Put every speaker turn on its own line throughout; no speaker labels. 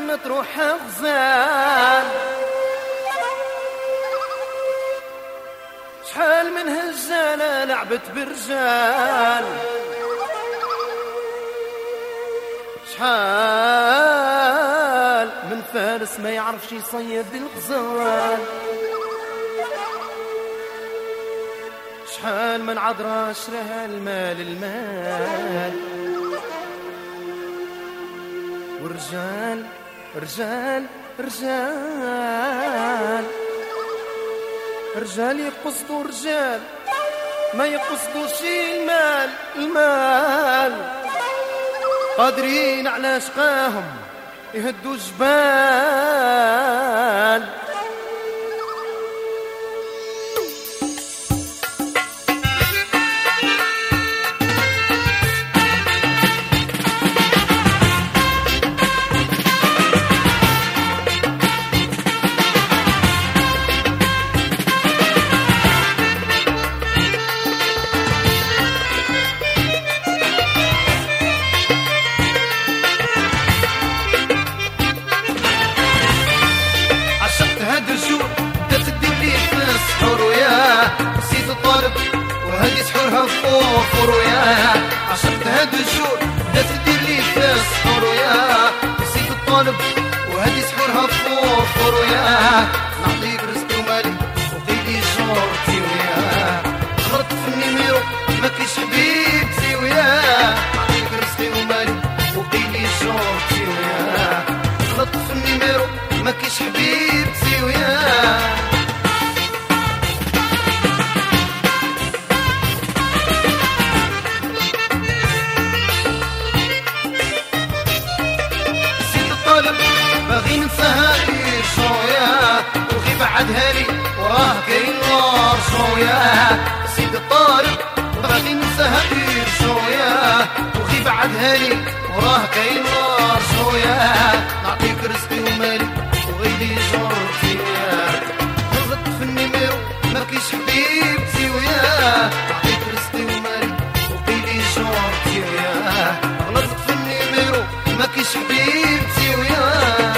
تروح غزال، شحال من هجالة لعبت برجال، شحال من فارس ما يعرفش يصيد الغزال، شحال من عذرا شراها المال، ورجال رجال رجال رجال يقصدوا رجال ما يقصدوش المال، قادرين على شقاهم يهدوا جبال.
وهدي سحورها فوفر وياه، عشقت هاد الجور بدات تدير لي في السحور وياه، نسيت الطالب وهدي سحورها فوفر وياه، نعطيك رزقي ومالي وقيدي جورتي وياه، غلطت في النيميرو ما كاينش حبيبتي وياه، نعطيك رزقي ومالي وقيدي جورتي وياه، غلطت في النيميرو ما كاينش حبيبتي وياه. باغي ننساها لي شوية وغي بعدها لي وراه كاين نار شوية، سيد الطالب باغي ننساها لي شوية وغي بعدها لي وراه كاين نار شوية، نعطيك رزقي ومالي وغيلي جرتي وياه، غلطت في النيميرو ما كاينش حبيبتي وياه، نعطيك رزقي ومالي وغيلي جرتي وياه، غلطت في النيميرو ما كاينش حبيبتي وياه.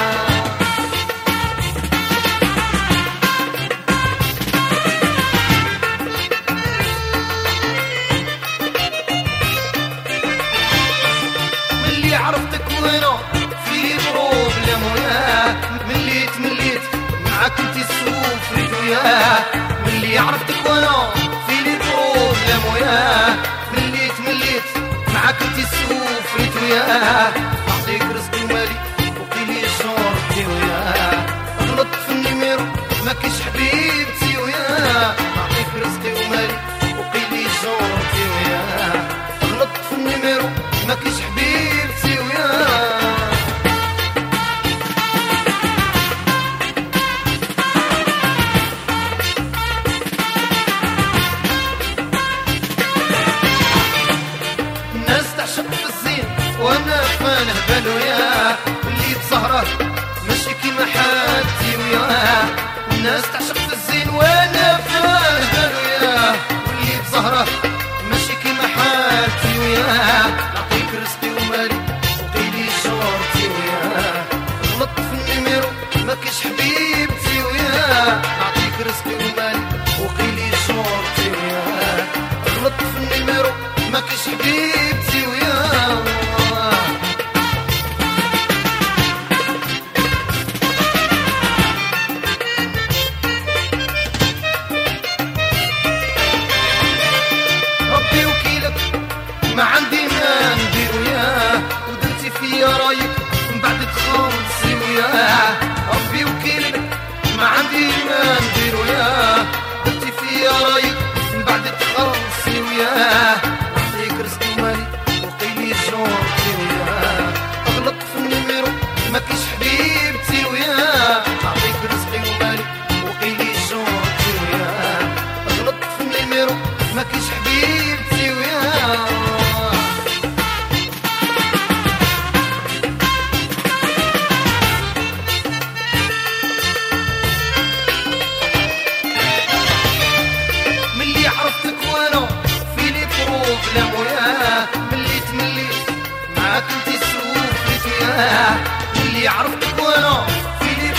عرفتك وانا في بروبليم وياه، مليت معاك انتي سوفريت وياه، ملي عرفتك وانا في بروبليم وياه، مليت معاك انتي سوفريت وياه، نعطيك رزقي ومالي وقيلي جورتي وياه، غلطت في النيميرو ما كاينش حبيبتي وياه، نعطيك رزقي ومالي وقيلي جورتي وياه، غلطت في النيميرو ما كاينش حبيبتي وياه. الناس تعشق في الزين وانا فانه بال وياه، واللي بزهره ماشي كيما حالتي وياه، الناس تعشق في الزين وانا فانه بال وياه، واللي بزهره ماشي كيما حالتي وياه، نعطيك رزقي ومالي وقيلي جورتي وياه، غلطت في النيميرو ما كاينش حبيبتي وياه، نعطيك رزقي ومالي وقيلي جورتي وياه، غلطت في النيميرو ما كاينش حبيبتي وياه. ربي وكيلك ما عندي ما ندير وياه، ودرتي فيا رايك من بعد تخلصي وياه، ربي وكيلك ما عندي ما ندير وياه، درتي فيا رايك من بعد تخلصي وياه، نعطيك رزقي ومالي وقيلي جورتي وياه، غلطت في النيميرو ما كاينش حبيبتي وياه، نعطيك رزقي ومالي وقيلي جورتي وياه، غلطت في النيميرو ما كاينش حبيبتي وياه. ملي عرفتك وانا في لي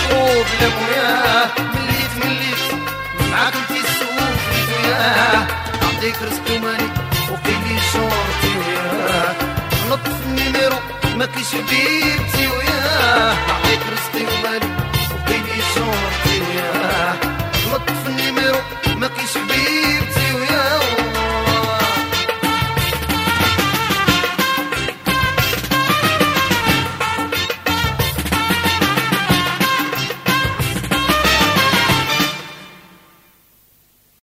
نصرو بلا موياه مليت معاك انتي السوق وياه نعطيك رزق وماني وقيلي شورتي وياه نط في النيميرو ما كاينش حبيبتي وياه نعطيك رزق